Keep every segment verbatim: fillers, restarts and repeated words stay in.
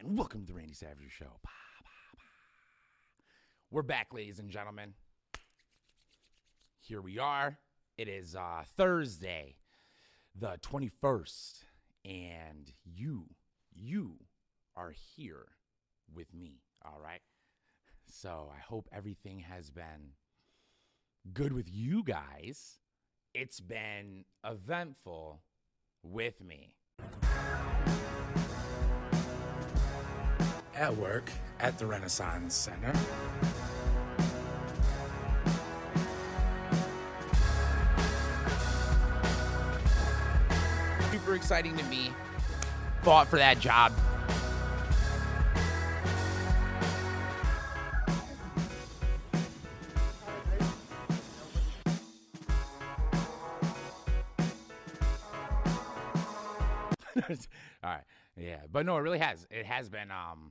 and welcome to the Randy Savage Show. Bah, bah, bah. We're back, ladies and gentlemen. Here we are. It is uh, Thursday, the twenty-first, and you, you are here with me, all right? So I hope everything has been good with you guys. It's been eventful with me. At work at the Renaissance Center. Super exciting to me. Fought for that job. All right. Yeah. But no, it really has. It has been, um,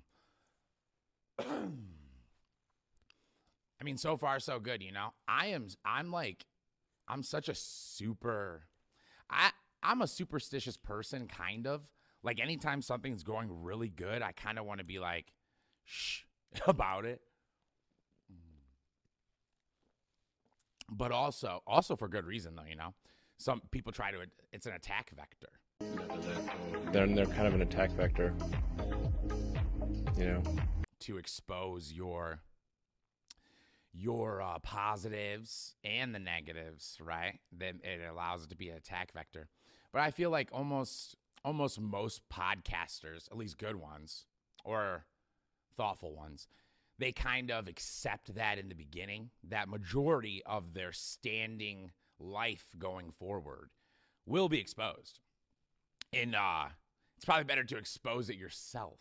I mean, so far so good, you know. I am I'm like I'm such a super I I'm a superstitious person, kind of. Like anytime something's going really good, I kind of want to be like shh about it. But also also for good reason though, you know. Some people try to it's an attack vector. They're they're kind of an attack vector. You know, to expose your your uh, positives and the negatives, right? Then it allows it to be an attack vector. But I feel like almost almost most podcasters, at least good ones or thoughtful ones, they kind of accept that in the beginning, that majority of their standing life going forward will be exposed. And uh, it's probably better to expose it yourself.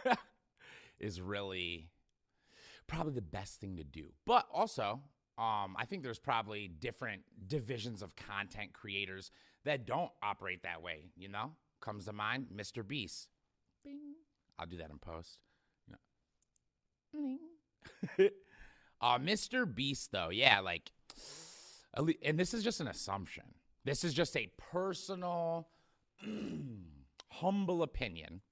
Is really probably the best thing to do. But also, um, I think there's probably different divisions of content creators that don't operate that way, you know? Comes to mind, Mister Beast. Bing. I'll do that in post. You know. uh, Mister Beast, though, yeah, like, and this is just an assumption. This is just a personal, humble opinion.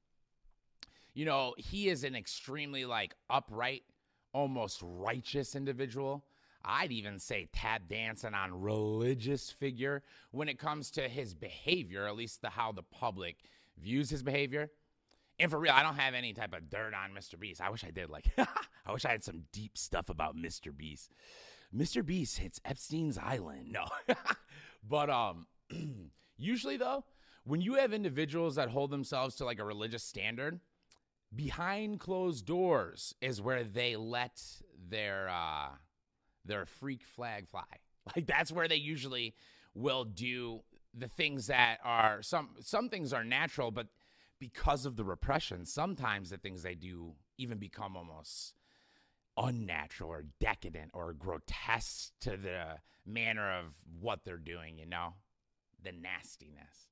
You know, he is an extremely, like, upright, almost righteous individual. I'd even say tap dancing on religious figure when it comes to his behavior, at least the how the public views his behavior. And for real, I don't have any type of dirt on Mister Beast. I wish I did. Like, I wish I had some deep stuff about Mister Beast. Mister Beast hits Epstein's Island. No. But um, usually, though, when you have individuals that hold themselves to, like, a religious standard, behind closed doors is where they let their uh, their freak flag fly. Like, that's where they usually will do the things that are, some some things are natural, but because of the repression, sometimes the things they do even become almost unnatural or decadent or grotesque to the manner of what they're doing, you know? The nastiness.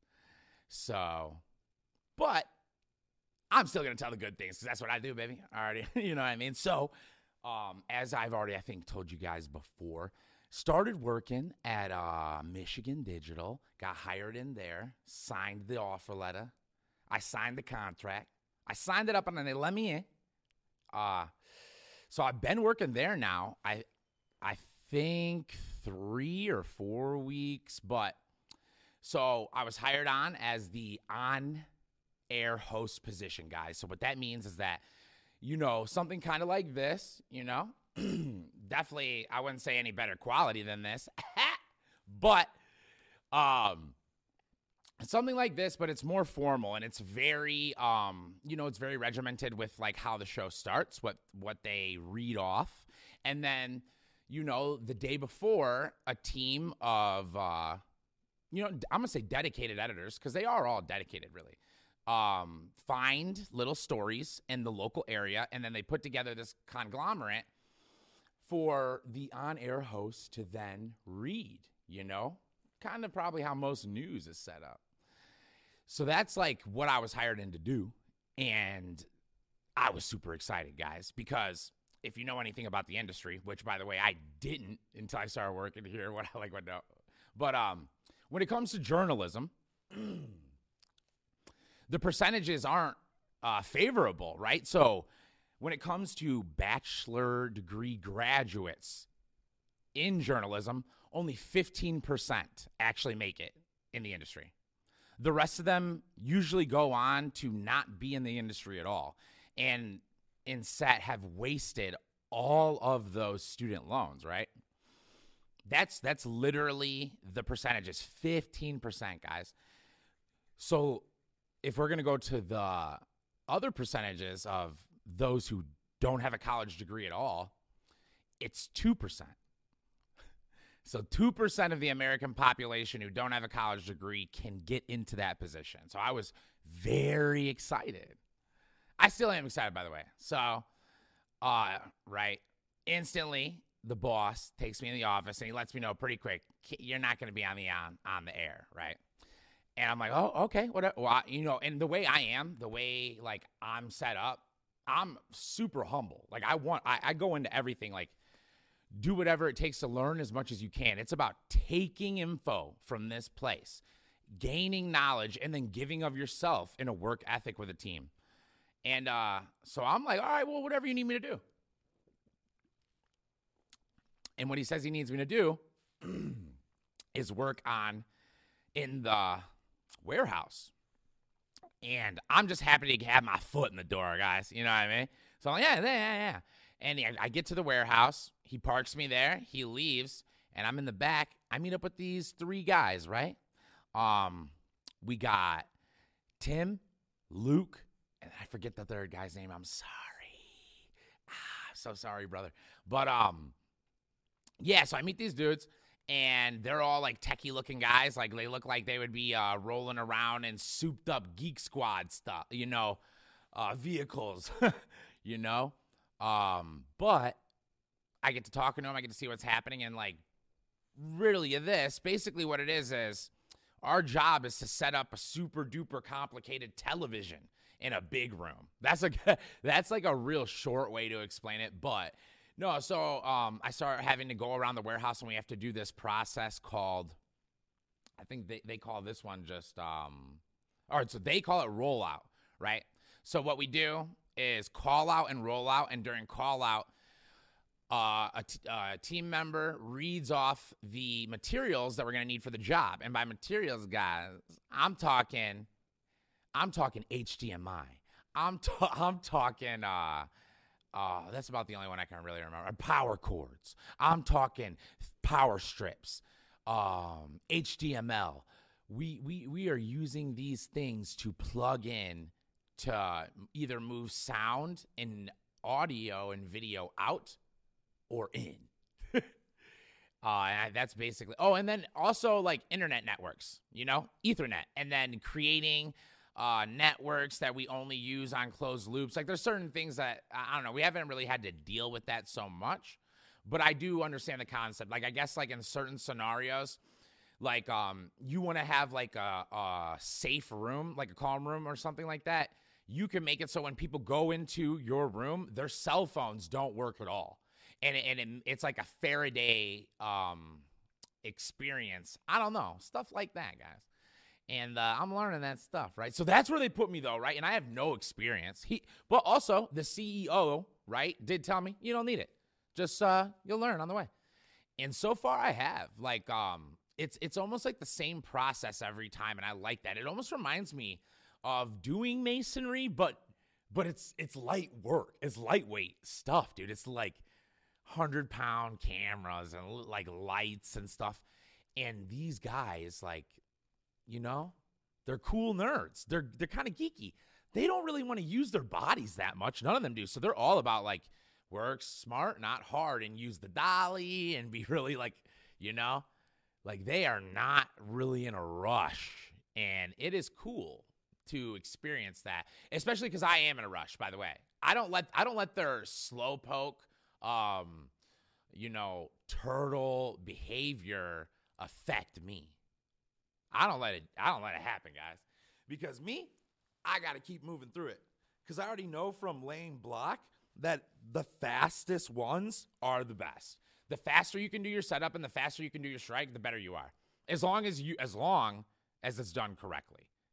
So, but I'm still going to tell the good things because that's what I do, baby. Already, you know what I mean? So, um, as I've already, I think, told you guys before, started working at uh, Michigan Digital, got hired in there, signed the offer letter. I signed the contract. I signed it up and then they let me in. Uh, so I've been working there now. I, I think three or four weeks, but so I was hired on as the on air host position, guys. So what that means is that, you know, something kind of like this, you know, definitely I wouldn't say any better quality than this, but um, something like this, but it's more formal and it's very, um, you know, it's very regimented with like how the show starts, what what they read off, and then, you know, the day before, a team of, uh, you know, I'm gonna say dedicated editors because they are all dedicated, really. Um, find little stories in the local area, and then they put together this conglomerate for the on-air host to then read, you know? Kind of probably how most news is set up. So that's like what I was hired in to do, and I was super excited, guys, because if you know anything about the industry, which, by the way, I didn't until I started working here, what I like, what no. But um, when it comes to journalism, the percentages aren't uh, favorable, right? So when it comes to bachelor degree graduates in journalism, only fifteen percent actually make it in the industry. The rest of them usually go on to not be in the industry at all, and instead have wasted all of those student loans, right? That's that's literally the percentage. It's fifteen percent, guys. So if we're going to go to the other percentages of those who don't have a college degree at all, it's two percent. So two percent of the American population who don't have a college degree can get into that position. So I was very excited. I still am excited, by the way. So, uh, right, instantly the boss takes me in the office and he lets me know pretty quick, you're not going to be on the on, on the air, right? And I'm like, oh, okay, whatever. Well, you know, and the way I am, the way like I'm set up, I'm super humble. Like I want, I, I go into everything like, do whatever it takes to learn as much as you can. It's about taking info from this place, gaining knowledge, and then giving of yourself in a work ethic with a team. And uh, so I'm like, all right, well, whatever you need me to do. And what he says he needs me to do is work on in the warehouse. And I'm just happy to have my foot in the door, guys. You know what I mean? So I'm like, yeah, yeah, yeah. And I get to the warehouse. He parks me there. He leaves. And I'm in the back. I meet up with these three guys, right? Um, we got Tim, Luke, and I forget the third guy's name. I'm sorry. Ah, so sorry, brother. But, um, yeah, so I meet these dudes. And they're all like techie looking guys. Like they look like they would be uh, rolling around in souped up Geek Squad stuff, you know, uh, vehicles, you know. Um, but I get to talking to them. I get to see what's happening. And like really this, basically what it is, is our job is to set up a super duper complicated television in a big room. That's like, that's like a real short way to explain it. But no, so um, I start having to go around the warehouse and we have to do this process called, I think they, they call this one just, um, all right, so they call it rollout, right? So what we do is call out and roll out, and during call out, uh, a, t- uh, a team member reads off the materials that we're going to need for the job. And by materials, guys, I'm talking, I'm talking H D M I. I'm, ta- I'm talking, uh, uh, that's about the only one I can really remember. Power cords. I'm talking power strips, um, H D M L. We, we, we are using these things to plug in to either move sound and audio and video out or in. uh, and I, that's basically, oh, and then also like internet networks, you know, Ethernet, and then creating uh, networks that we only use on closed loops. Like there's certain things that, I don't know, we haven't really had to deal with that so much, but I do understand the concept. Like I guess like in certain scenarios, like um, you want to have like a, a safe room, like a calm room or something like that. You can make it so when people go into your room, their cell phones don't work at all. And, it, and it, it's like a Faraday um, experience. I don't know. Stuff like that, guys. And uh, I'm learning that stuff, right? So that's where they put me, though, right? And I have no experience. He, but also, the C E O, right, did tell me, you don't need it. Just uh, you'll learn on the way. And so far, I have. Like, um, it's it's almost like the same process every time, and I like that. It almost reminds me of doing masonry, but but it's it's light work. It's lightweight stuff, dude. It's like hundred pound cameras and like lights and stuff. And these guys, like, you know, they're cool nerds. They're they're kind of geeky. They don't really want to use their bodies that much. None of them do. So they're all about like work smart, not hard, and use the dolly and be really like, you know, like they are not really in a rush. And it is cool to experience that, especially because I am in a rush, by the way. I don't let I don't let their slowpoke, um, you know, turtle behavior affect me. I don't let it I don't let it happen, guys. Because me, I got to keep moving through it. Because I already know from laying block that the fastest ones are the best. The faster you can do your setup and the faster you can do your strike, the better you are. As long as you as long as it's done correctly.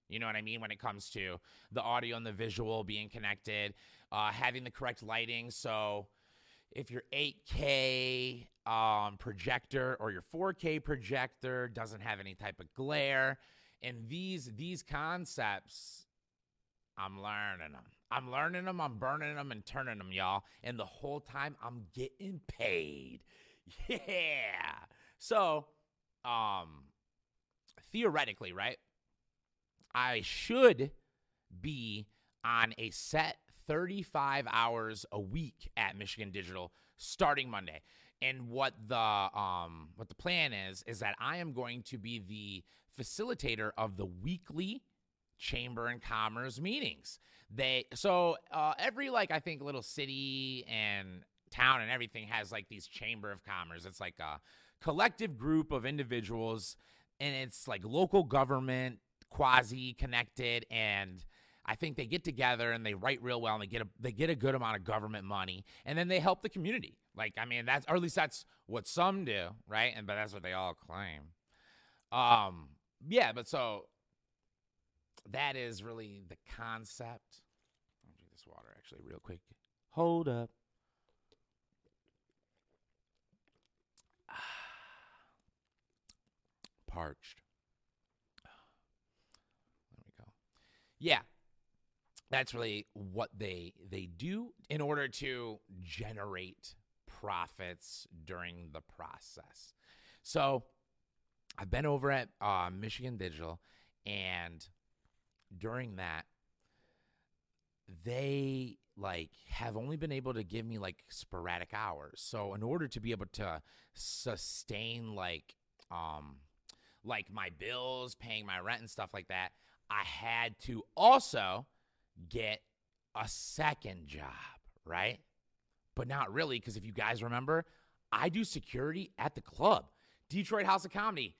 You know what I mean? When it comes to the audio and the visual being connected, uh, having the correct lighting. So if your eight K um, projector or your four K projector doesn't have any type of glare, and these these concepts, I'm learning them. I'm learning them, I'm burning them, and turning them, y'all. And the whole time, I'm getting paid. Yeah. So, um, theoretically, right, I should be on a set thirty-five hours a week at Michigan Digital starting Monday. And what the um what the plan is is that I am going to be the facilitator of the weekly Chamber and Commerce meetings. They so uh, every like I think little city and town and everything has like these Chamber of Commerce. It's like a collective group of individuals, and it's like local government quasi connected, and I think they get together and they write real well, and they get a they get a good amount of government money, and then they help the community. Like, I mean, that's, or at least that's what some do, right? And but that's what they all claim. Um, yeah, but so that is really the concept. I'll drink this water actually real quick. Hold up. Parched. There we go. Yeah. That's really what they they do in order to generate profits during the process. So I've been over at uh, Michigan Digital, and during that, they like have only been able to give me like sporadic hours. So in order to be able to sustain like um like my bills, paying my rent and stuff like that, I had to also get a second job, right? But not really, because if you guys remember, I do security at the club, Detroit House of Comedy.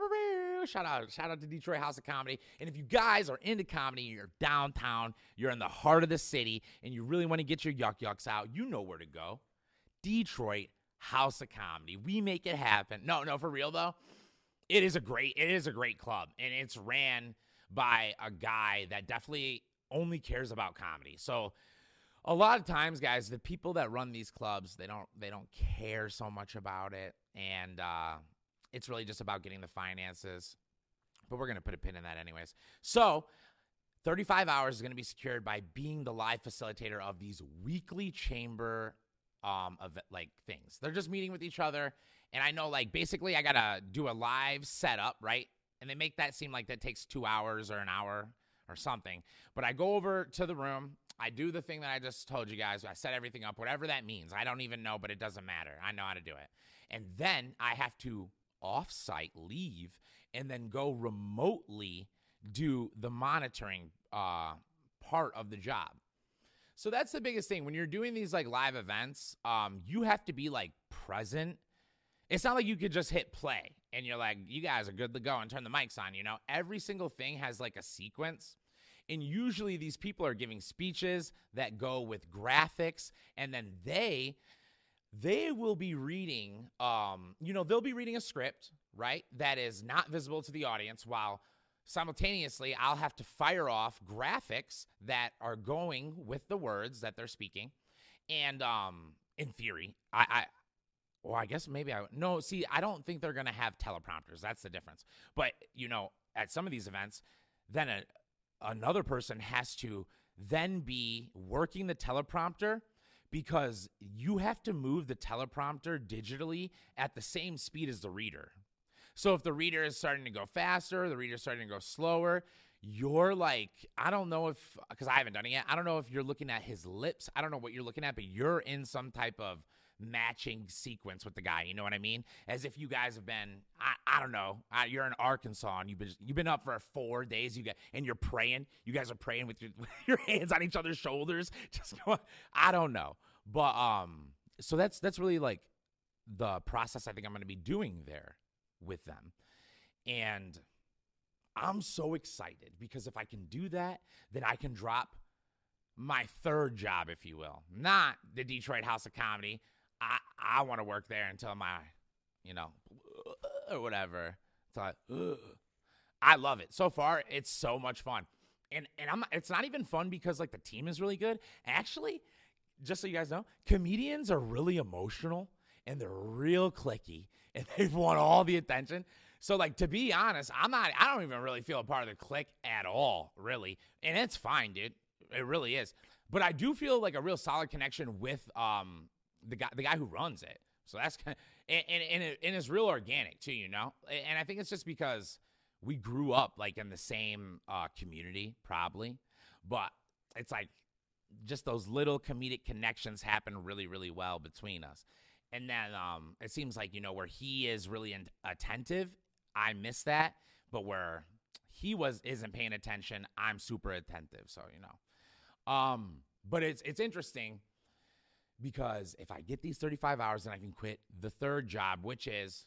Shout out, shout out to Detroit House of Comedy. And if you guys are into comedy, you're downtown, you're in the heart of the city, and you really want to get your yuck yucks out, you know where to go. Detroit House of Comedy. We make it happen. No, no, for real though. It is a great, it is a great club, and it's ran by a guy that definitely only cares about comedy. So a lot of times, guys, the people that run these clubs, they don't they don't care so much about it, and uh, it's really just about getting the finances. But we're gonna put a pin in that anyways. So thirty-five hours is gonna be secured by being the live facilitator of these weekly chamber um of like things. They're just meeting with each other, and I know like basically I gotta do a live setup, right? And they make that seem like that takes two hours or an hour or something. But I go over to the room. I do the thing that I just told you guys. I set everything up, whatever that means. I don't even know, but it doesn't matter. I know how to do it. And then I have to off-site leave and then go remotely do the monitoring uh, part of the job. So that's the biggest thing. When you're doing these like live events, um, you have to be like present. It's not like you could just hit play and you're like, you guys are good to go and turn the mics on, you know? Every single thing has like a sequence. And usually these people are giving speeches that go with graphics, and then they they will be reading, um, you know, they'll be reading a script, right, that is not visible to the audience, while simultaneously I'll have to fire off graphics that are going with the words that they're speaking. And um, in theory, I, I well, I guess maybe I, no, see, I don't think they're going to have teleprompters. That's the difference. But, you know, at some of these events, then a another person has to then be working the teleprompter, because you have to move the teleprompter digitally at the same speed as the reader. So if the reader is starting to go faster, the reader is starting to go slower, you're like, I don't know if, because I haven't done it yet, I don't know if you're looking at his lips. I don't know what you're looking at, but you're in some type of matching sequence with the guy, you know what I mean? As if you guys have been, I, I don't know, uh, you're in Arkansas and you've been you've been up for four days, you get and you're praying. You guys are praying with your, with your hands on each other's shoulders. Just going, I don't know, but um, so that's that's really like the process I think I'm going to be doing there with them, and I'm so excited because if I can do that, then I can drop my third job, if you will, not the Detroit House of Comedy. I, I want to work there until my, you know, or whatever. Until I, I love it. So far, it's so much fun. And and I'm it's not even fun because like the team is really good. Actually, just so you guys know, comedians are really emotional and they're real cliquey and they've won all the attention. So like to be honest, I'm not I don't even really feel a part of the clique at all, really. And it's fine, dude. It really is. But I do feel like a real solid connection with um the guy the guy who runs it. So that's kind of, and, and, and, it, and it's real organic too, you know? And I think it's just because we grew up like in the same uh, community, probably. But it's like just those little comedic connections happen really, really well between us. And then um, it seems like, you know, where he is really in- attentive, I miss that. But where he was isn't paying attention, I'm super attentive. So, you know. Um, but it's it's interesting. Because if I get these thirty-five hours, then I can quit the third job, which is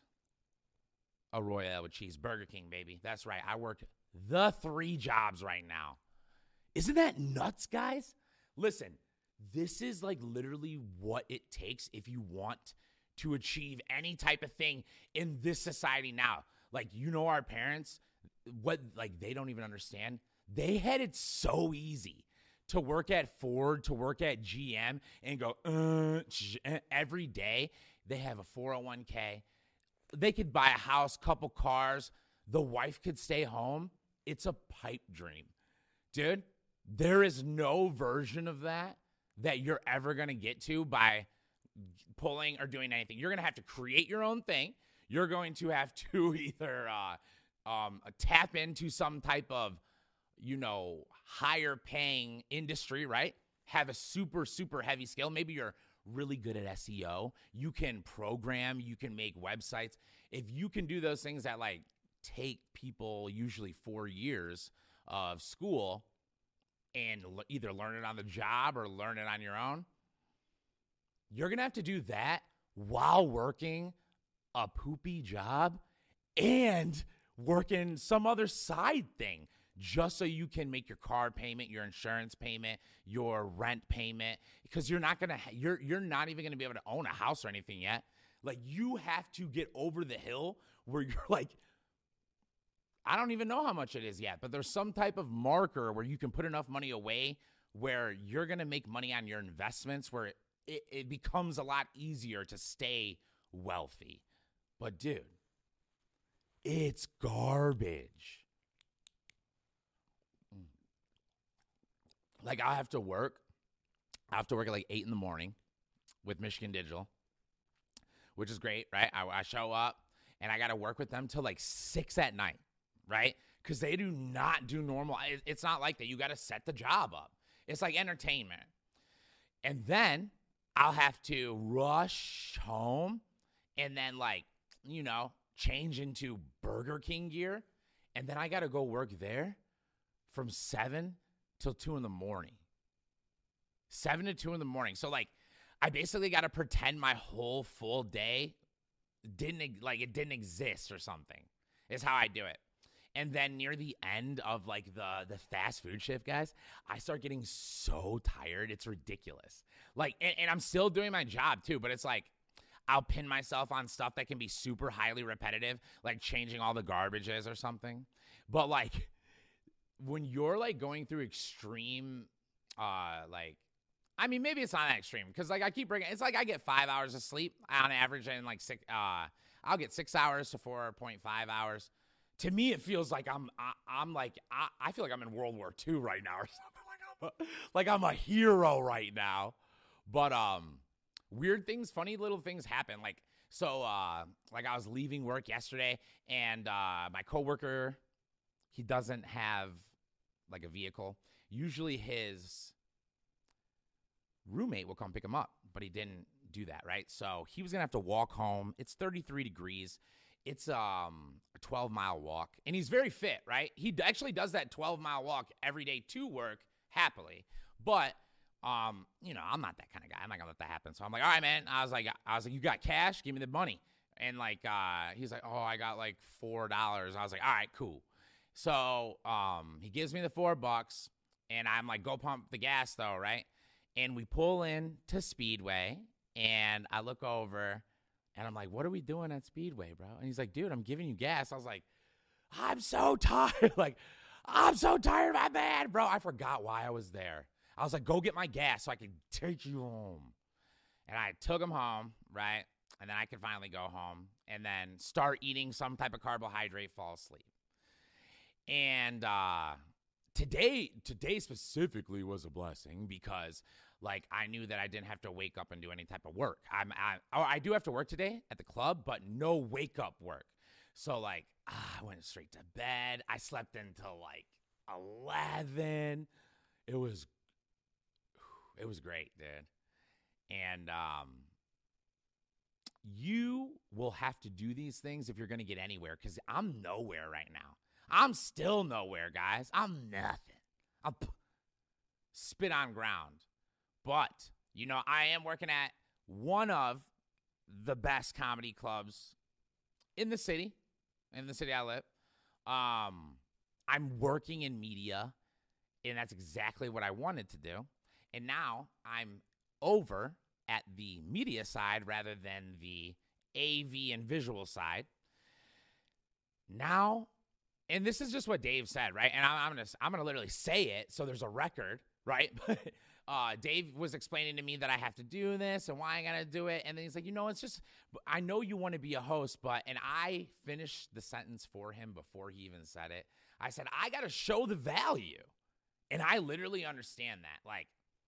a Royale with cheese. Burger King, baby. That's right. I work the three jobs right now. Isn't that nuts, guys? Listen, this is like literally what it takes if you want to achieve any type of thing in this society now. Like, you know, our parents, what, like, they don't even understand. They had it so easy. To work at Ford, to work at G M, and go uh, every day. They have a four oh one k. They could buy a house, couple cars. The wife could stay home. It's a pipe dream. Dude, there is no version of that that you're ever going to get to by pulling or doing anything. You're going to have to create your own thing. You're going to have to either uh, um, tap into some type of, you know, higher paying industry, right? Have a super, super heavy skill. Maybe you're really good at S E O. You can program, you can make websites. If you can do those things that like take people usually four years of school and l- either learn it on the job or learn it on your own, you're going to have to do that while working a poopy job and working some other side thing. Just so you can make your car payment, your insurance payment, your rent payment, because you're not gonna, you're you're not even gonna be able to own a house or anything yet. Like you have to get over the hill where you're like, I don't even know how much it is yet, but there's some type of marker where you can put enough money away where you're gonna make money on your investments, where it, it, it becomes a lot easier to stay wealthy. But dude, it's garbage. Like, I have to work. I have to work at like eight in the morning with Michigan Digital, which is great, right? I, I show up, and I got to work with them till like six at night, right? Because they do not do normal. It, it's not like that. You got to set the job up. It's like entertainment. And then I'll have to rush home and then, like, you know, change into Burger King gear. And then I got to go work there from seven till two in the morning. seven to two in the morning. So, like, I basically got to pretend my whole full day didn't, like, it didn't exist or something is how I do it. And then near the end of, like, the, the fast food shift, guys, I start getting so tired. It's ridiculous. Like, and, and I'm still doing my job, too, but it's like I'll pin myself on stuff that can be super highly repetitive, like changing all the garbages or something. But, like, when you're, like, going through extreme, uh, like, I mean, maybe it's not that extreme because, like, I keep bringing, it's like I get five hours of sleep on average and, like, six, uh, I'll get six hours to four point five hours. To me, it feels like I'm, I, I'm like, I, I feel like I'm in World War Two right now or something. Like I'm, a, like I'm a hero right now. But um, weird things, funny little things happen. Like, so, uh, like I was leaving work yesterday, and uh, my coworker, he doesn't have like a vehicle. Usually, his roommate will come pick him up, but he didn't do that, right? So he was gonna have to walk home. It's thirty-three degrees. It's um, a twelve mile walk, and he's very fit, right? He d- actually does that twelve mile walk every day to work happily. But, um, you know, I'm not that kind of guy. I'm not gonna let that happen. So I'm like, all right, man. I was like, I was like, you got cash? Give me the money. And like, uh, he's like, oh, I got like four dollars. I was like, all right, cool. So um, he gives me the four bucks, and I'm like, go pump the gas though, right? And we pull in to Speedway, and I look over. And I'm like, what are we doing at Speedway, bro? And he's like, dude, I'm giving you gas. I was like, I'm so tired. Like, I'm so tired, my man. Bro, I forgot why I was there. I was like, go get my gas so I can take you home. And I took him home, right? And then I could finally go home and then start eating some type of carbohydrate, fall asleep. And uh, today, today specifically was a blessing because, like, I knew that I didn't have to wake up and do any type of work. I'm, I, oh, I do have to work today at the club, but no wake up work. So, like, ah, I went straight to bed. I slept until, like, eleven. It was, it was great, dude. And um, you will have to do these things if you're going to get anywhere, because I'm nowhere right now. I'm still nowhere, guys. I'm nothing. I'm p- spit on ground. But, you know, I am working at one of the best comedy clubs in the city, in the city I live. Um, I'm working in media, and that's exactly what I wanted to do. And now I'm over at the media side rather than the A V and visual side. Now, and this is just what Dave said, right? And I'm, I'm gonna I'm gonna literally say it so there's a record, right? uh, Dave was explaining to me that I have to do this and why I gotta do it, and then he's like, you know, it's just I know you want to be a host, but and I finished the sentence for him before he even said it. I said I gotta show the value, and I literally understand that, like.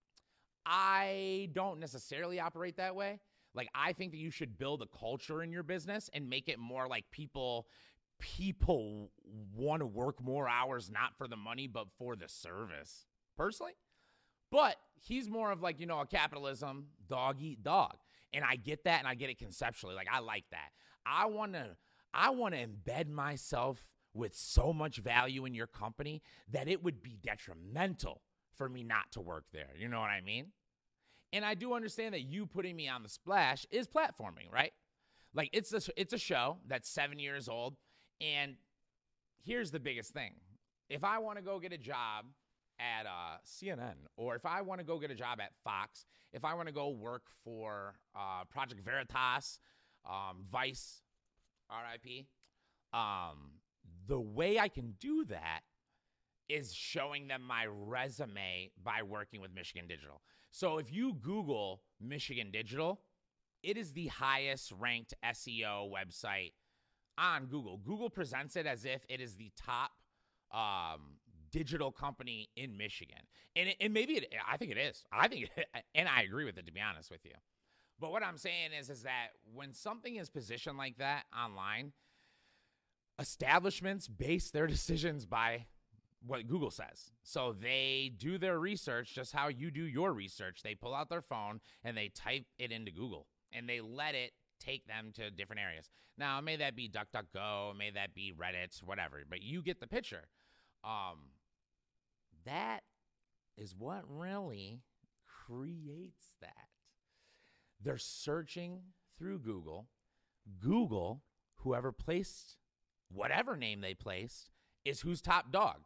I don't necessarily operate that way. Like, I think that you should build a culture in your business and make it more like people people want to work more hours, not for the money, but for the service, personally. But he's more of like, you know, a capitalism, dog eat dog. And I get that, and I get it conceptually. Like, I like that. I want to I want to embed myself with so much value in your company that it would be detrimental for me not to work there. You know what I mean? And I do understand that you putting me on the splash is platforming, right? Like, it's a, it's a show that's seven years old. And here's the biggest thing. If I want to go get a job at uh, C N N, or if I want to go get a job at Fox, if I want to go work for uh, Project Veritas, um, Vice, R I P, um, the way I can do that is showing them my resume by working with Michigan Digital. So if you Google Michigan Digital, it is the highest ranked S E O website on Google. Google presents it as if it is the top um, digital company in Michigan. And, it, and maybe it, I think it is. I think, it, and I agree with it, to be honest with you. But what I'm saying is, is that when something is positioned like that online, establishments base their decisions by what Google says. So they do their research just how you do your research. They pull out their phone and they type it into Google, and they let it take them to different areas. Now, may that be DuckDuckGo, may that be Reddit, whatever, but you get the picture. Um, that is what really creates that. They're searching through Google. Google, whoever placed whatever name they placed, is who's top dog.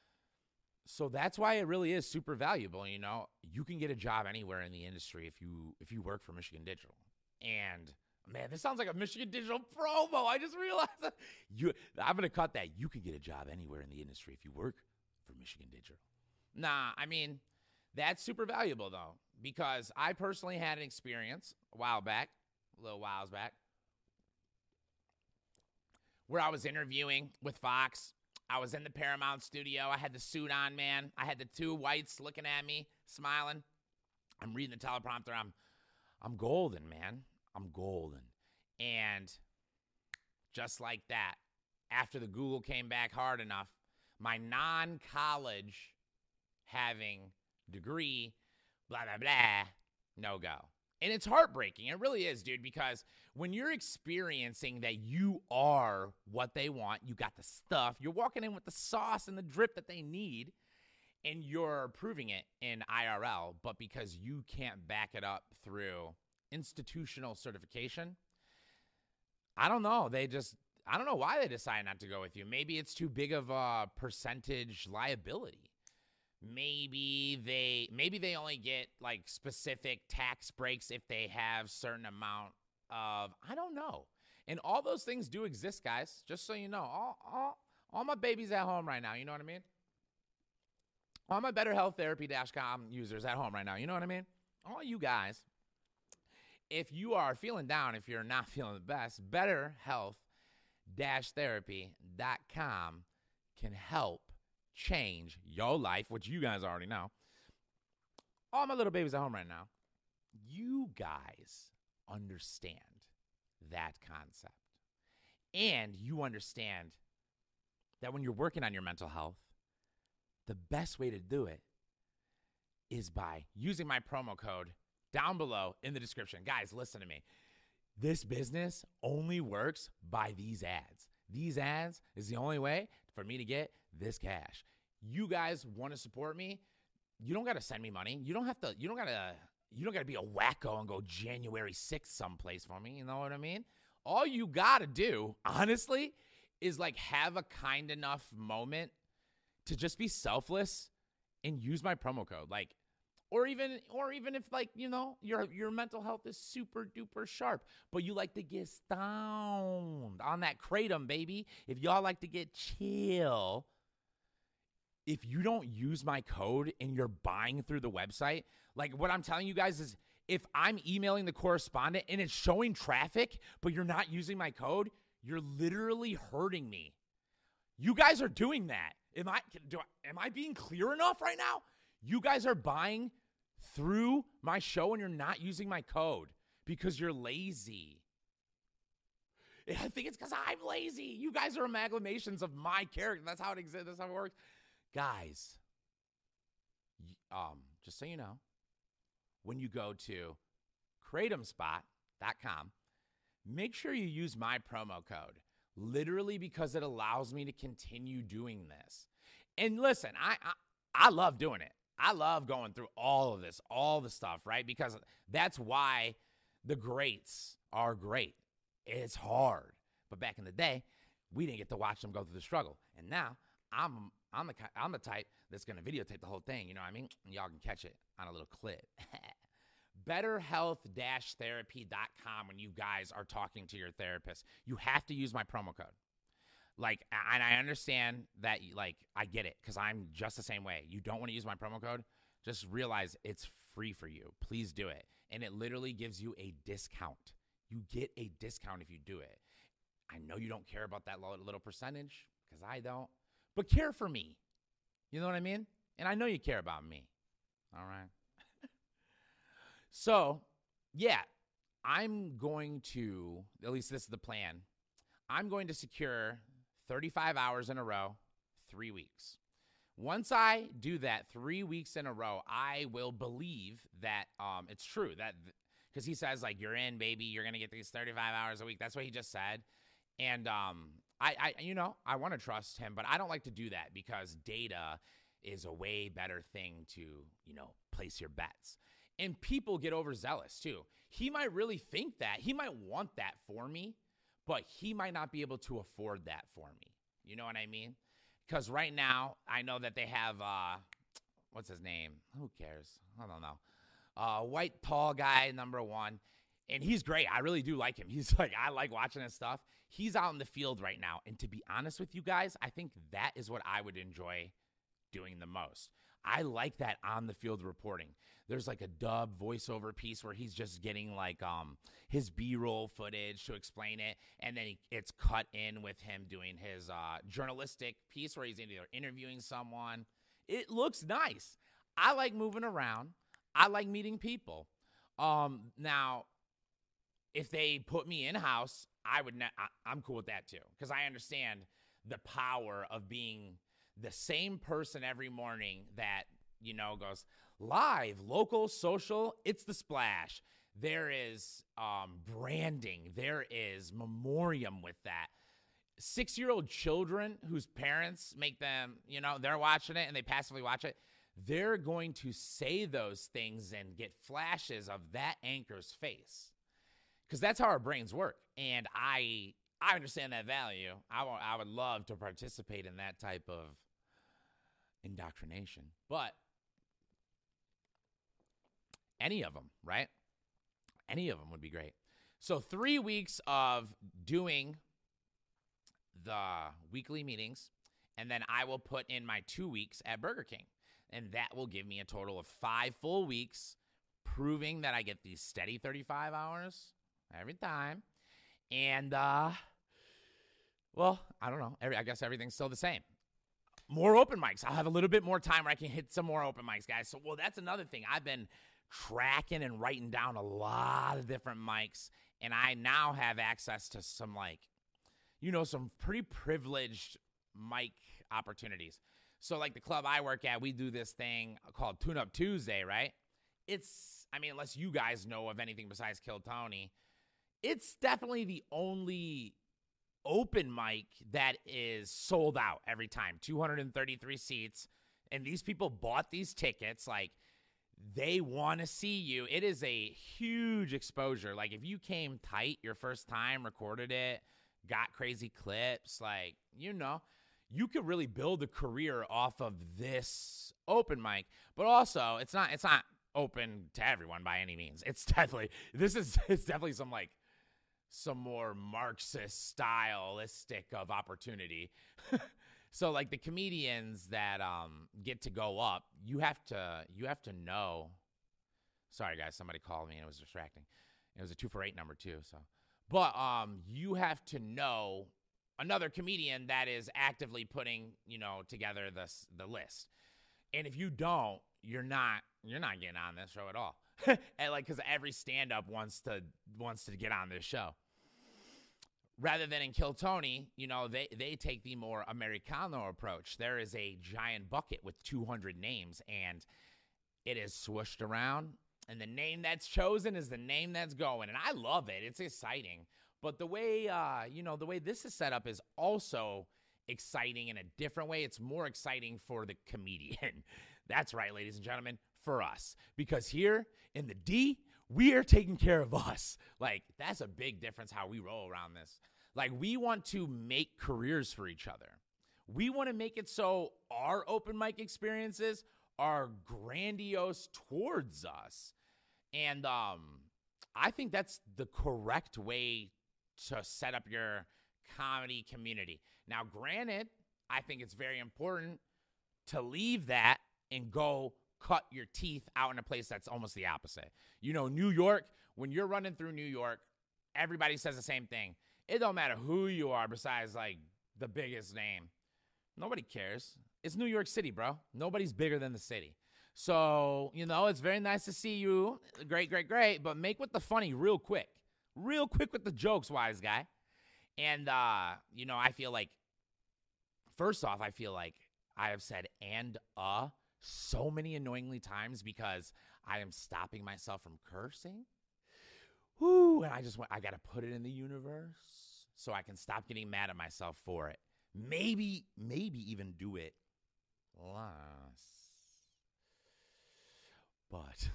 So that's why it really is super valuable. You know, you can get a job anywhere in the industry if you if you work for Michigan Digital. And man, this sounds like a Michigan Digital promo. I just realized that. You, I'm gonna cut that. You can get a job anywhere in the industry if you work for Michigan Digital. Nah, I mean, that's super valuable though, because I personally had an experience a while back, a little whiles back, where I was interviewing with Fox. I was in the Paramount studio. I had the suit on, man. I had the two whites looking at me, smiling. I'm reading the teleprompter. I'm I'm golden, man. I'm golden. And just like that, after the Google came back hard enough, my non-college having degree, blah, blah, blah, no go. And it's heartbreaking. It really is, dude, because when you're experiencing that you are what they want, you got the stuff, you're walking in with the sauce and the drip that they need, and you're proving it in I R L, but because you can't back it up through institutional certification, I don't know. They just, I don't know why they decide not to go with you. Maybe it's too big of a percentage liability. Maybe they maybe they only get like specific tax breaks if they have certain amount of, I don't know. And all those things do exist, guys, just so you know. All all, All my babies at home right now, you know what I mean? All my better health therapy dot com users at home right now, you know what I mean? All you guys, if you are feeling down, if you're not feeling the best, better health therapy dot com can help change your life, which you guys already know. All my little babies at home right now, you guys understand that concept. And you understand that when you're working on your mental health, the best way to do it is by using my promo code down below in the description. Guys, listen to me. This business only works by these ads. These ads is the only way for me to get this cash. You guys want to support me? You don't got to send me money. You don't have to, you don't got to, you don't got to be a wacko and go January sixth someplace for me. You know what I mean? All you got to do, honestly, is like have a kind enough moment to just be selfless and use my promo code. Like, or even, or even if like, you know, your, your mental health is super duper sharp, but you like to get stoned on that kratom, baby. If y'all like to get chill, if you don't use my code and you're buying through the website, like what I'm telling you guys is if I'm emailing the correspondent and it's showing traffic, but you're not using my code, you're literally hurting me. You guys are doing that. Am I, do I, am I being clear enough right now? You guys are buying through my show and you're not using my code because you're lazy. I think it's because I'm lazy. You guys are amalgamations of my character. That's how it exists. That's how it works. Guys, um, just so you know, when you go to kratom spot dot com, make sure you use my promo code, literally because it allows me to continue doing this. And listen, I, I, I love doing it. I love going through all of this, all the stuff, right? Because that's why the greats are great. It's hard. But back in the day, we didn't get to watch them go through the struggle. And now I'm I'm the I'm the type that's going to videotape the whole thing, you know what I mean? And y'all can catch it on a little clip. better health therapy dot com when you guys are talking to your therapist. You have to use my promo code. Like, and I understand that, like, I get it because I'm just the same way. You don't want to use my promo code? Just realize it's free for you. Please do it. And it literally gives you a discount. You get a discount if you do it. I know you don't care about that little percentage because I don't, but care for me. You know what I mean? And I know you care about me. All right. So, yeah, I'm going to, at least this is the plan, I'm going to secure thirty-five hours in a row, three weeks. Once I do that three weeks in a row, I will believe that um, it's true. That because he says, like, you're in, baby. You're going to get these thirty-five hours a week. That's what he just said. And, um, I, I, you know, I want to trust him, but I don't like to do that because data is a way better thing to, you know, place your bets. And people get overzealous, too. He might really think that. He might want that for me, but he might not be able to afford that for me. You know what I mean? Because right now, I know that they have, uh, what's his name? Who cares? I don't know. Uh, white, tall guy, number one. And he's great. I really do like him. He's like, I like watching his stuff. He's out in the field right now. And to be honest with you guys, I think that is what I would enjoy doing the most. I like that on the field reporting. There's like a dub voiceover piece where he's just getting like um his B-roll footage to explain it, and then he, it's cut in with him doing his uh, journalistic piece where he's either interviewing someone. It looks nice. I like moving around. I like meeting people. Um, now, if they put me in-house, I would. Ne- I, I'm cool with that too because I understand the power of being the same person every morning that, you know, goes live, local, social, it's the splash. There is um, branding. There is memoriam with that. Six-year-old children whose parents make them, you know, they're watching it and they passively watch it. They're going to say those things and get flashes of that anchor's face because that's how our brains work. And I I understand that value. I, w- I would love to participate in that type of indoctrination, but any of them, right? Any of them would be great. So three weeks of doing the weekly meetings, and then I will put in my two weeks at Burger King. And that will give me a total of five full weeks, proving that I get these steady thirty-five hours every time. And, uh, well, I don't know. Every, I guess everything's still the same. More open mics. I'll have a little bit more time where I can hit some more open mics, guys. So, well, that's another thing. I've been tracking and writing down a lot of different mics, and I now have access to some, like, you know, some pretty privileged mic opportunities. So, like the club I work at, we do this thing called Tune Up Tuesday, right? It's, I mean, unless you guys know of anything besides Kill Tony, it's definitely the only open mic that is sold out every time. two hundred thirty-three seats. And these people bought these tickets. Like, they want to see you. It is a huge exposure. Like, if you came tight your first time, recorded it, got crazy clips, like, you know, you could really build a career off of this open mic. But also, it's not it's not open to everyone by any means. It's definitely this is it's definitely some like some more Marxist stylistic of opportunity. So like the comedians that um get to go up, you have to you have to know. Sorry guys, somebody called me and it was distracting. It was a two for eight number too. So, but um you have to know another comedian that is actively putting, you know, together the the list. And if you don't, you're not you're not getting on this show at all. And like, because every stand-up wants to wants to get on this show. Rather than in Kill Tony, you know, they they take the more Americano approach. There is a giant bucket with two hundred names, and it is swooshed around. And the name that's chosen is the name that's going. And I love it. It's exciting. But the way, uh, you know, the way this is set up is also exciting in a different way. It's more exciting for the comedian. That's right, ladies and gentlemen, for us. Because here in the D, we are taking care of us. Like, that's a big difference how we roll around this. Like, we want to make careers for each other. We want to make it so our open mic experiences are grandiose towards us. And um, I think that's the correct way to set up your comedy community. Now, granted, I think it's very important to leave that and go cut your teeth out in a place that's almost the opposite. You know, New York, when you're running through New York, everybody says the same thing. It don't matter who you are besides, like, the biggest name. Nobody cares. It's New York City, bro. Nobody's bigger than the city. So, you know, it's very nice to see you. Great, great, great. But make with the funny real quick. Real quick with the jokes, wise guy. And, uh, you know, I feel like, first off, I feel like I have said and uh so many annoyingly times because I am stopping myself from cursing. Whoo, and I just went, I got to put it in the universe so I can stop getting mad at myself for it. Maybe, maybe even do it less. But,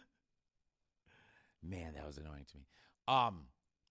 man, that was annoying to me. Um,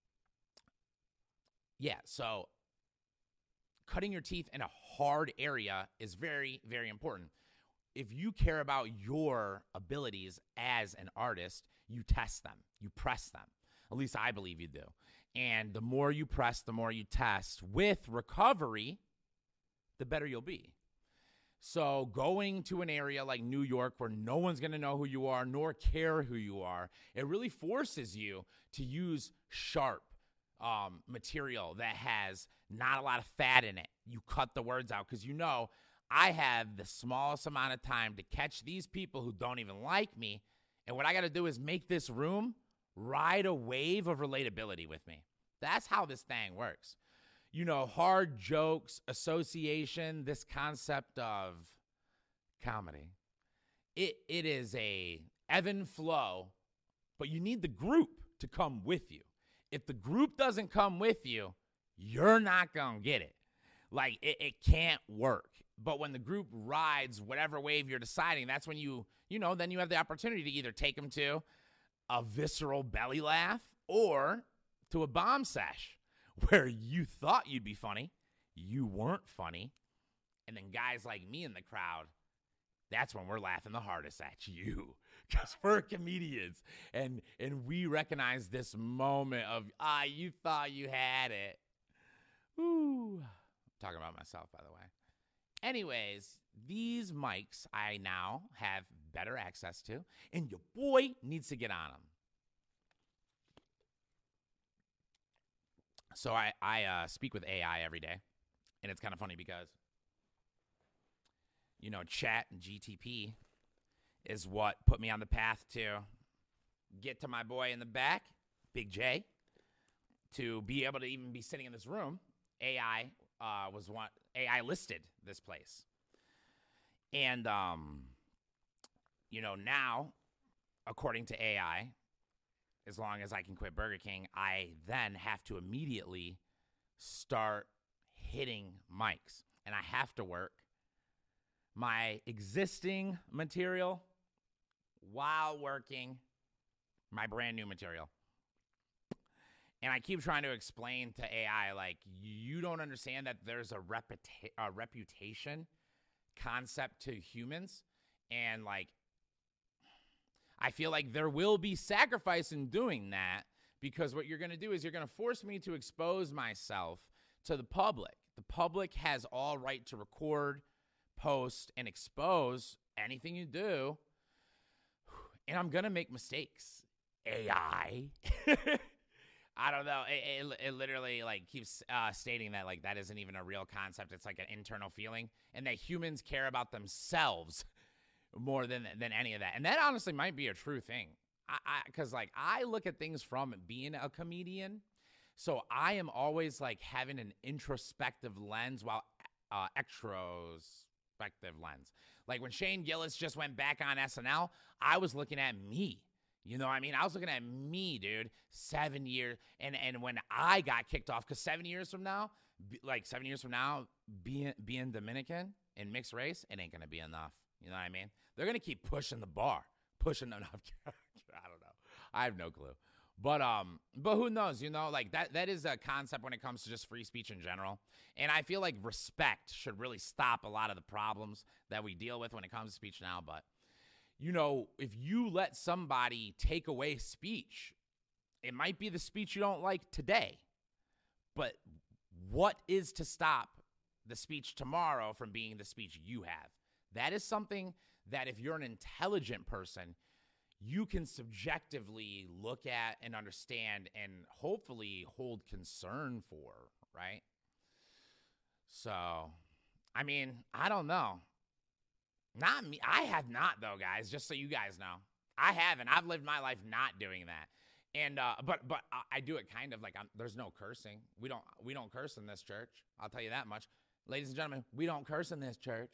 yeah, so cutting your teeth in a hard area is very, very important. If you care about your abilities as an artist, you test them, you press them. At least I believe you do. And the more you press, the more you test. With recovery, the better you'll be. So going to an area like New York where no one's going to know who you are nor care who you are, it really forces you to use sharp um, material that has not a lot of fat in it. You cut the words out because you know I have the smallest amount of time to catch these people who don't even like me. And what I got to do is make this room ride a wave of relatability with me. That's how this thing works. You know, hard jokes, association, this concept of comedy. It it is a ebb and flow, but you need the group to come with you. If the group doesn't come with you, you're not going to get it. Like, it, it can't work. But when the group rides whatever wave you're deciding, that's when you, you know, then you have the opportunity to either take them to a visceral belly laugh or to a bomb sesh where you thought you'd be funny, you weren't funny, and then guys like me in the crowd, that's when we're laughing the hardest at you because we're comedians, and and we recognize this moment of, ah, you thought you had it. Ooh. I'm talking about myself, by the way. Anyways, these mics I now have better access to, and your boy needs to get on them. So I, I uh, speak with A I every day, and it's kind of funny because, you know, Chat and G T P is what put me on the path to get to my boy in the back, Big J, to be able to even be sitting in this room. A I uh, was one. A I listed this place, and um, you know, now, according to A I, as long as I can quit Burger King, I then have to immediately start hitting mics, and I have to work my existing material while working my brand new material. And I keep trying to explain to A I, like, you don't understand that there's a, reputa- a reputation concept to humans. And, like, I feel like there will be sacrifice in doing that, because what you're going to do is you're going to force me to expose myself to the public. The public has all right to record, post, and expose anything you do. And I'm going to make mistakes. A I. I don't know. It, it, it literally like keeps uh, stating that like that isn't even a real concept. It's like an internal feeling, and that humans care about themselves more than than any of that. And that honestly might be a true thing. I because like I look at things from being a comedian, so I am always like having an introspective lens while uh, extrospective lens. Like when Shane Gillis just went back on S N L, I was looking at me. You know what I mean? I was looking at me, dude, seven years. And, and when I got kicked off, because seven years from now, be, like seven years from now, being, being Dominican in mixed race, it ain't going to be enough. You know what I mean? They're going to keep pushing the bar, pushing enough. I don't know. I have no clue. But um, but who knows? You know, like that that is a concept when it comes to just free speech in general. And I feel like respect should really stop a lot of the problems that we deal with when it comes to speech now. But you know, if you let somebody take away speech, it might be the speech you don't like today. But what is to stop the speech tomorrow from being the speech you have? That is something that if you're an intelligent person, you can subjectively look at and understand and hopefully hold concern for, right? So, I mean, I don't know. Not me. I have not, though, guys, just so you guys know. I haven't. I've lived my life not doing that. And uh, but but I do it kind of like I'm, there's no cursing. We don't we don't curse in this church. I'll tell you that much. Ladies and gentlemen, we don't curse in this church.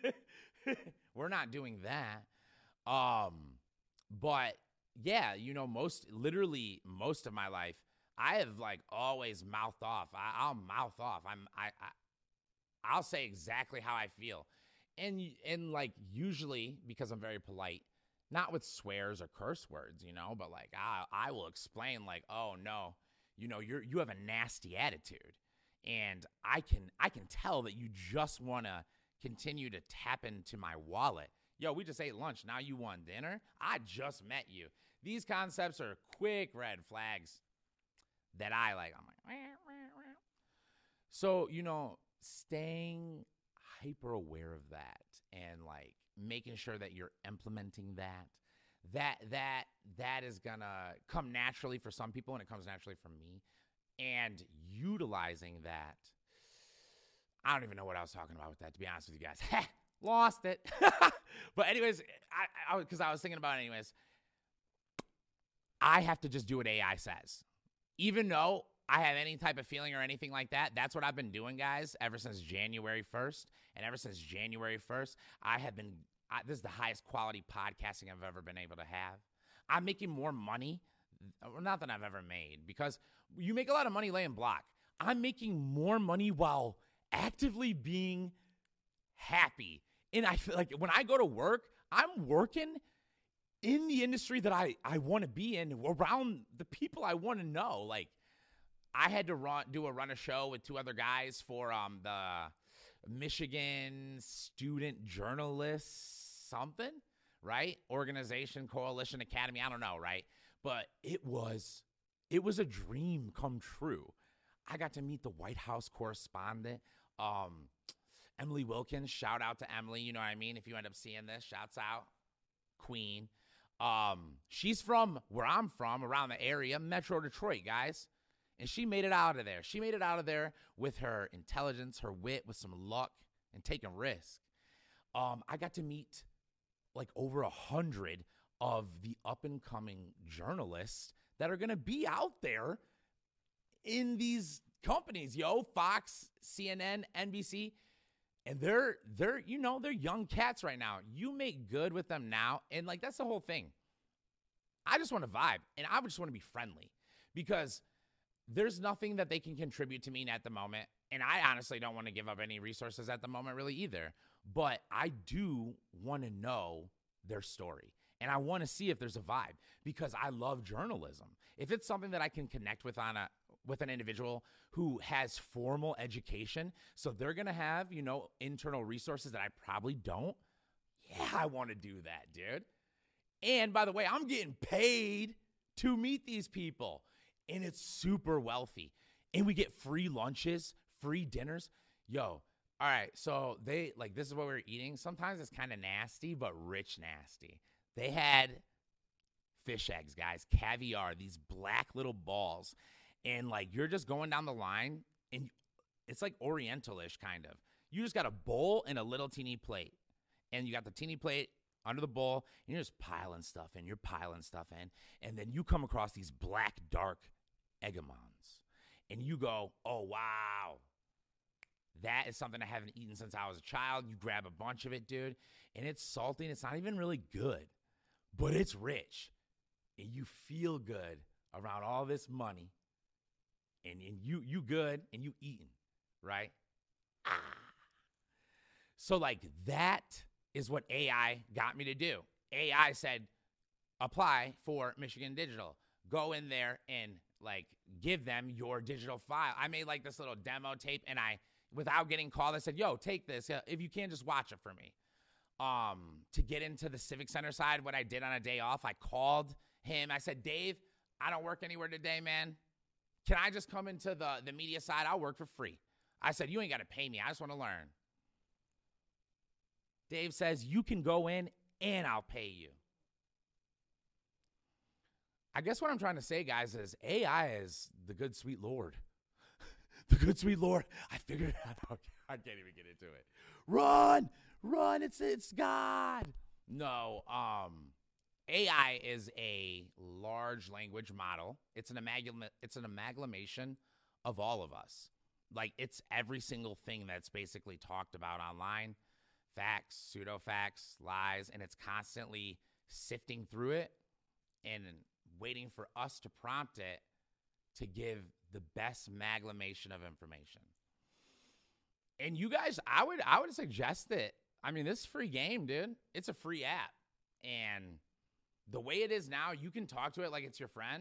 We're not doing that. Um, but yeah, you know, most literally most of my life, I have like always mouthed off. I, I'll mouth off. I'm I, I I'll say exactly how I feel. And, and like, usually, because I'm very polite, not with swears or curse words, you know, but, like, I, I will explain, like, oh, no, you know, you're, you have a nasty attitude. And I can, I can tell that you just want to continue to tap into my wallet. Yo, we just ate lunch. Now you want dinner? I just met you. These concepts are quick red flags that I like. I'm like, wah, wah, wah. So, you know, staying hyper aware of that and like making sure that you're implementing that that that that is gonna come naturally for some people, and it comes naturally for me. And utilizing that, I don't even know what I was talking about with that, to be honest with you guys. Lost it. But anyways, I I because I was thinking about it anyways, I have to just do what A I says, even though I have any type of feeling or anything like that. That's what I've been doing, guys, ever since January first. And ever since January first, I have been, I, this is the highest quality podcasting I've ever been able to have. I'm making more money, not than I've ever made, because you make a lot of money laying block. I'm making more money while actively being happy. And I feel like when I go to work, I'm working in the industry that I, I want to be in, around the people I want to know. Like, I had to run, do a run a show with two other guys for um the Michigan Student Journalists something, right? Organization, Coalition, Academy, I don't know, right? But it was it was a dream come true. I got to meet the White House correspondent. Um, Emily Wilkins, shout out to Emily. You know what I mean? If you end up seeing this, shouts out. Queen. Um, she's from where I'm from, around the area, Metro Detroit, guys. And she made it out of there. She made it out of there with her intelligence, her wit, with some luck, and taking risk. Um, I got to meet like over a hundred of the up-and-coming journalists that are going to be out there in these companies, yo, Fox, C N N, N B C. And they're, they're, you know, they're young cats right now. You make good with them now. And, like, that's the whole thing. I just want to vibe. And I just want to be friendly. Because there's nothing that they can contribute to me at the moment. And I honestly don't want to give up any resources at the moment really either. But I do want to know their story. And I want to see if there's a vibe. Because I love journalism. If it's something that I can connect with on a with an individual who has formal education, so they're going to have, you know, internal resources that I probably don't. Yeah, I want to do that, dude. And by the way, I'm getting paid to meet these people, and it's super wealthy. And we get free lunches, free dinners. Yo, all right, so they, like, this is what we we're eating. Sometimes it's kind of nasty, but rich nasty. They had fish eggs, guys, caviar, these black little balls. And, like, you're just going down the line, and it's like Oriental-ish kind of. You just got a bowl and a little teeny plate. And you got the teeny plate under the bowl, and you're just piling stuff in. You're piling stuff in. And then you come across these black, dark Egamons. And you go, oh, wow. That is something I haven't eaten since I was a child. You grab a bunch of it, dude. And it's salty, and it's not even really good. But it's rich. And you feel good around all this money. And, and you you good, and you eating, right? Ah. So, like, that is what A I got me to do. A I said, apply for Michigan Digital. Go in there and, like, give them your digital file. I made, like, this little demo tape, and I, without getting called, I said, yo, take this. If you can, just watch it for me. Um, to get into the Civic Center side, what I did on a day off, I called him. I said, Dave, I don't work anywhere today, man. Can I just come into the, the media side? I'll work for free. I said, you ain't got to pay me. I just want to learn. Dave says, you can go in and I'll pay you. I guess what I'm trying to say, guys, is A I is the good, sweet Lord. The good, sweet Lord. I figured it out. I can't even get into it. Run, run. It's, it's God. No, um... A I is a large language model. It's an amalgam- it's an amalgamation of all of us. Like, it's every single thing that's basically talked about online. Facts, pseudo-facts, lies, and it's constantly sifting through it and waiting for us to prompt it to give the best amalgamation of information. And you guys, I would I would suggest that, I mean, this is a free game, dude. It's a free app. And the way it is now, you can talk to it like it's your friend.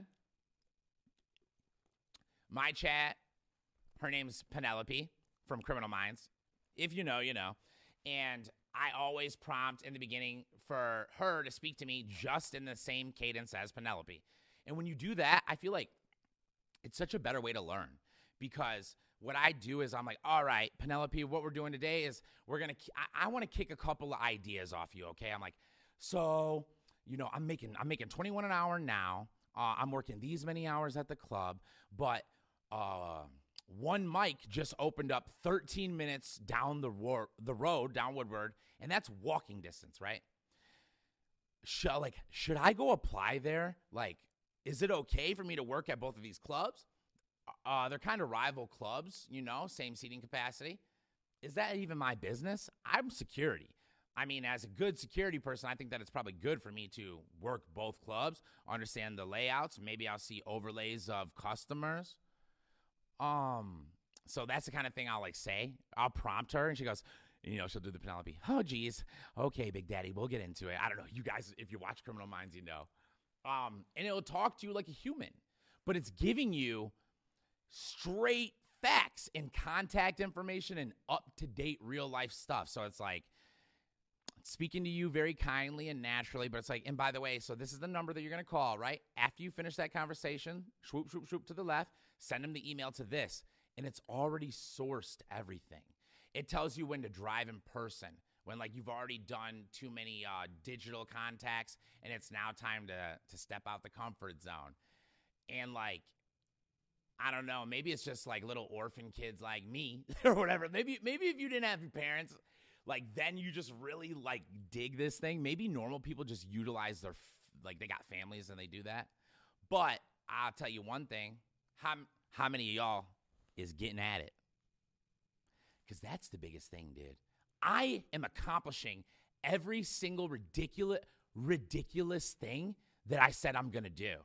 My chat, her name's Penelope from Criminal Minds. If you know, you know. And I always prompt in the beginning for her to speak to me just in the same cadence as Penelope. And when you do that, I feel like it's such a better way to learn. Because what I do is I'm like, all right, Penelope, what we're doing today is we're going to, I, I want to kick a couple of ideas off you, okay? I'm like, so... You know, I'm making I'm making twenty-one an hour now. Uh, I'm working these many hours at the club, but uh, one mic just opened up thirteen minutes down the war- the road, down Woodward, and that's walking distance, right? Should, like, should I go apply there? Like, is it okay for me to work at both of these clubs? Uh, they're kind of rival clubs, you know, same seating capacity. Is that even my business? I'm security. I mean, as a good security person, I think that it's probably good for me to work both clubs, understand the layouts. Maybe I'll see overlays of customers. Um, so that's the kind of thing I'll, like, say. I'll prompt her, and she goes, you know, she'll do the Penelope. Oh, geez. Okay, Big Daddy, we'll get into it. I don't know. You guys, if you watch Criminal Minds, you know. Um, and it'll talk to you like a human. But it's giving you straight facts and contact information and up-to-date real-life stuff. So it's like, speaking to you very kindly and naturally, but it's like, and by the way, so this is the number that you're going to call, right? After you finish that conversation, swoop, swoop, swoop to the left, send them the email to this, and it's already sourced everything. It tells you when to drive in person, when like you've already done too many uh, digital contacts and it's now time to to step out the comfort zone. And like, I don't know, maybe it's just like little orphan kids like me or whatever. Maybe maybe if you didn't have your parents, like then you just really like dig this thing. Maybe normal people just utilize their, like they got families and they do that. But I'll tell you one thing, how, how many of y'all is getting at it? Because that's the biggest thing, dude. I am accomplishing every single ridiculous, ridiculous thing that I said I'm going to do.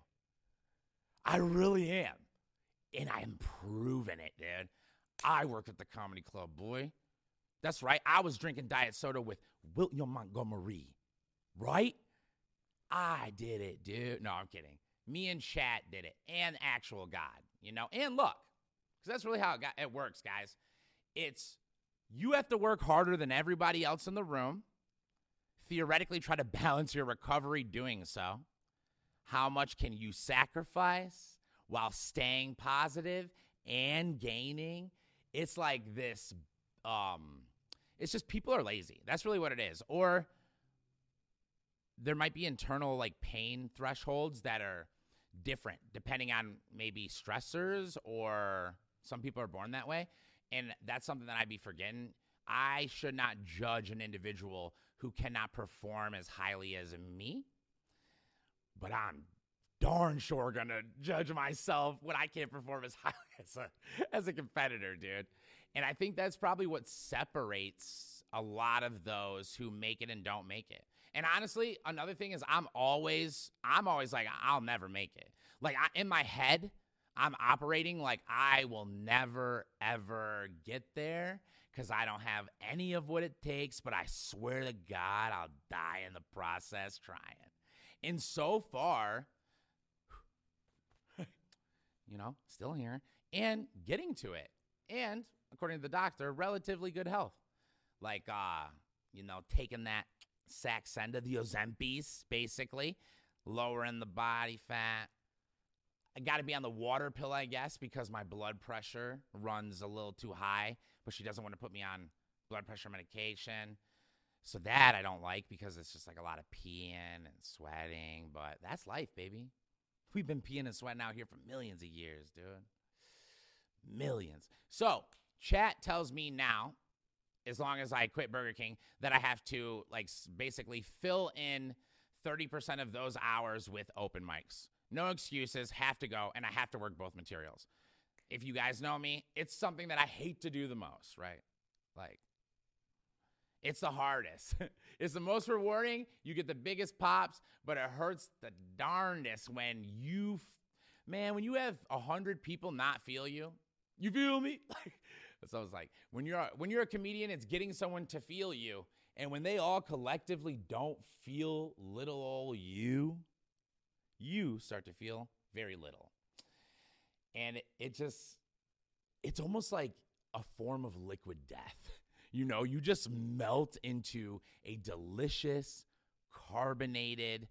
I really am. And I'm proving it, dude. I work at the comedy club, boy. That's right. I was drinking diet soda with William Montgomery, right? I did it, dude. No, I'm kidding. Me and Chat did it, and actual God, you know? And look, because that's really how it, got, it works, guys. It's you have to work harder than everybody else in the room. Theoretically, try to balance your recovery doing so. How much can you sacrifice while staying positive and gaining? It's like this, um, it's just people are lazy. That's really what it is. Or there might be internal like pain thresholds that are different depending on maybe stressors, or some people are born that way. And that's something that I'd be forgetting. I should not judge an individual who cannot perform as highly as me. But I'm darn sure going to judge myself when I can't perform as highly as a, as a competitor, dude. And I think that's probably what separates a lot of those who make it and don't make it. And honestly, another thing is I'm always, I'm always like, I'll never make it. Like I, in my head, I'm operating like I will never, ever get there because I don't have any of what it takes, but I swear to God, I'll die in the process trying. And so far, you know, still here and getting to it. And according to the doctor, relatively good health. Like, uh, you know, taking that Saxenda, the Ozempic, basically, lowering the body fat. I got to be on the water pill, I guess, because my blood pressure runs a little too high, but she doesn't want to put me on blood pressure medication. So that I don't like because it's just like a lot of peeing and sweating, but that's life, baby. We've been peeing and sweating out here for millions of years, dude. Millions. So Chat tells me now, as long as I quit Burger King, that I have to like basically fill in thirty percent of those hours with open mics. No excuses, have to go, and I have to work both materials. If you guys know me, it's something that I hate to do the most, right? Like, it's the hardest. It's the most rewarding. You get the biggest pops, but it hurts the darndest when you, man, when you have a hundred people not feel you. You feel me? So I was like, when you're when you're a comedian, it's getting someone to feel you, and when they all collectively don't feel little old you, you start to feel very little. And it, it just, it's almost like a form of liquid death. You know, you just melt into a delicious, carbonated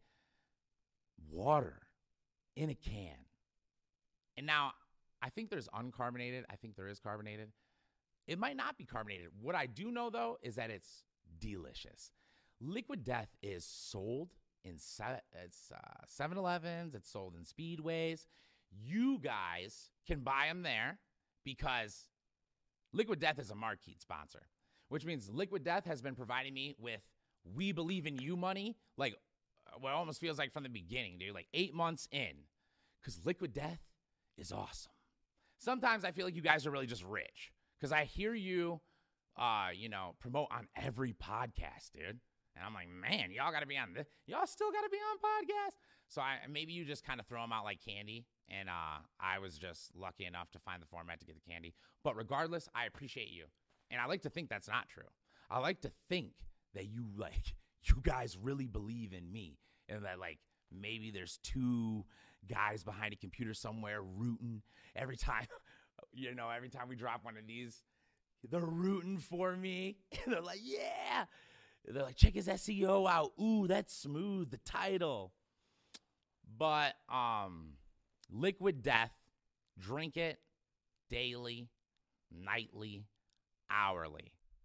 water in a can. And now, I think there's uncarbonated. I think there is carbonated. It might not be carbonated. What I do know, though, is that it's delicious. Liquid Death is sold in se- it's uh, seven elevens. It's sold in Speedways. You guys can buy them there because Liquid Death is a Marquee sponsor, which means Liquid Death has been providing me with We Believe in You money, like what almost feels like from the beginning, dude, like eight months in, because Liquid Death is awesome. Sometimes I feel like you guys are really just rich because I hear you, uh, you know, promote on every podcast, dude. And I'm like, man, y'all got to be on this. Y'all still got to be on podcasts. So I, maybe you just kind of throw them out like candy. And uh, I was just lucky enough to find the format to get the candy. But regardless, I appreciate you. And I like to think that's not true. I like to think that you like, you guys really believe in me. And that like, maybe there's two guys behind a computer somewhere rooting every time, you know, every time we drop one of these, they're rooting for me. And they're like, yeah. They're like, check his S E O out. Ooh, that's smooth. The title. But um, Liquid Death, drink it daily, nightly, hourly.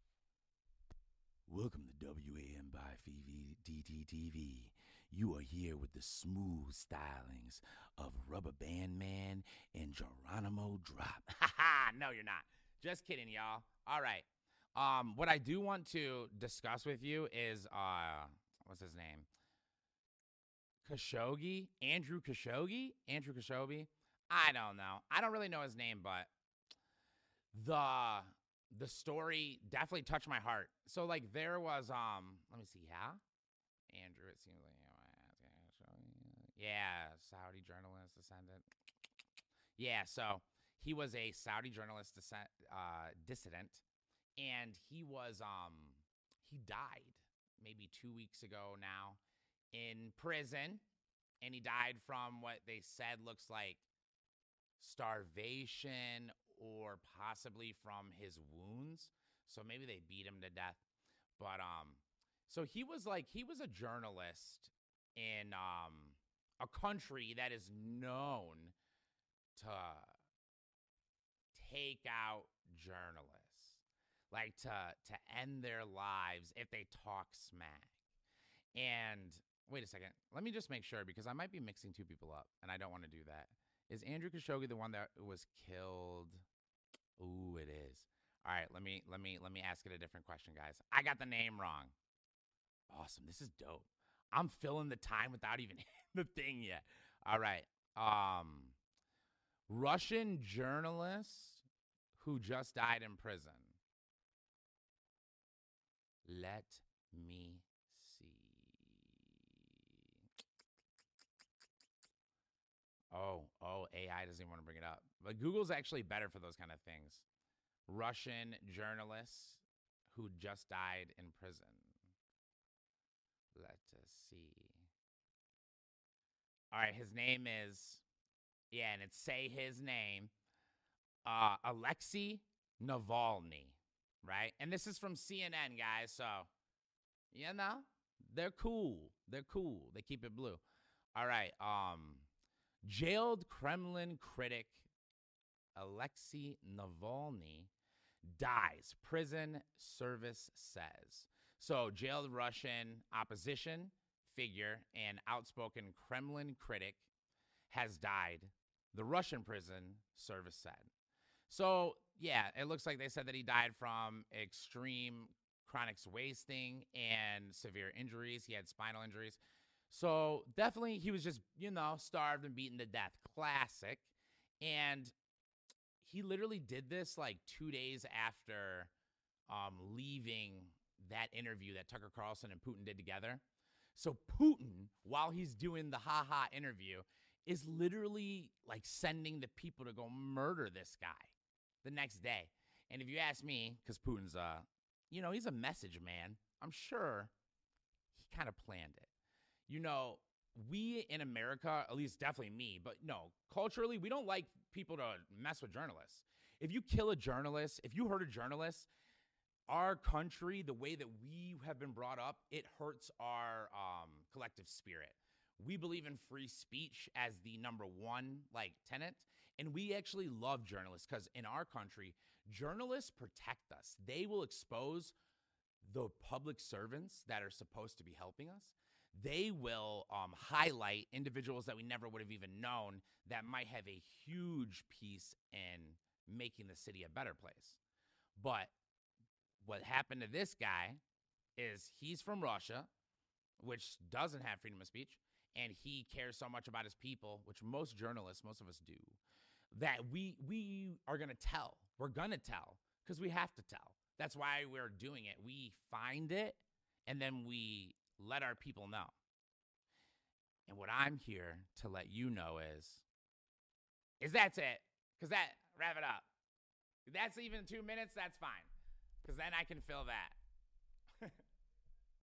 Welcome to W A M by D T T V. You are here with the smooth stylings of Rubber Band Man and Geronimo Drop. Ha ha! No, you're not. Just kidding, y'all. All right. Um, what I do want to discuss with you is, uh, what's his name? Khashoggi? Andrew Khashoggi? Andrew Khashoggi? I don't know. I don't really know his name, but the the story definitely touched my heart. So, like, there was, um, let me see, yeah? Andrew, it seems like, yeah, Saudi journalist descendant. Yeah, so he was a Saudi journalist descent, uh, dissident, and he was, um, he died maybe two weeks ago now in prison, and he died from what they said looks like starvation or possibly from his wounds. So maybe they beat him to death. But um so he was like he was a journalist in um a country that is known to take out journalists, like to to end their lives if they talk smack. And wait a second, let me just make sure, because I might be mixing two people up and I don't want to do that. Is Andrew Khashoggi the one that was killed? Ooh, it is. All right, let me let me let me ask it a different question, guys. I got the name wrong. Awesome. This is dope. I'm filling the time without even hitting the thing yet. All right. Um Russian journalist who just died in prison. Let me see. Oh, oh, A I doesn't even want to bring it up. But Google's actually better for those kind of things. Russian journalist who just died in prison. Let us see. All right, his name is, yeah, and it's say his name, uh, Alexei Navalny, right? And this is from C N N, guys, so, you know, they're cool. They're cool. They keep it blue. All right, um... jailed Kremlin critic Alexei Navalny dies, prison service says. So, jailed Russian opposition figure and outspoken Kremlin critic has died, the Russian prison service said. So, yeah, it looks like they said that he died from extreme chronic wasting and severe injuries. He had spinal injuries. So definitely he was just, you know, starved and beaten to death. Classic. And he literally did this like two days after um, leaving that interview that Tucker Carlson and Putin did together. So Putin, while he's doing the ha-ha interview, is literally like sending the people to go murder this guy the next day. And if you ask me, because Putin's, uh, you know, he's a message man, I'm sure he kind of planned it. You know, we in America, at least definitely me, but no, culturally, we don't like people to mess with journalists. If you kill a journalist, if you hurt a journalist, our country, the way that we have been brought up, it hurts our um, collective spirit. We believe in free speech as the number one, like, tenet, and we actually love journalists because in our country, journalists protect us. They will expose the public servants that are supposed to be helping us. They will um, highlight individuals that we never would have even known that might have a huge piece in making the city a better place. But what happened to this guy is he's from Russia, which doesn't have freedom of speech, and he cares so much about his people, which most journalists, most of us do, that we we are going to tell. We're going to tell because we have to tell. That's why we're doing it. We find it, and then we let our people know. And what I'm here to let you know is, is that's it. Because that, wrap it up. If that's even two minutes, that's fine. Because then I can fill that.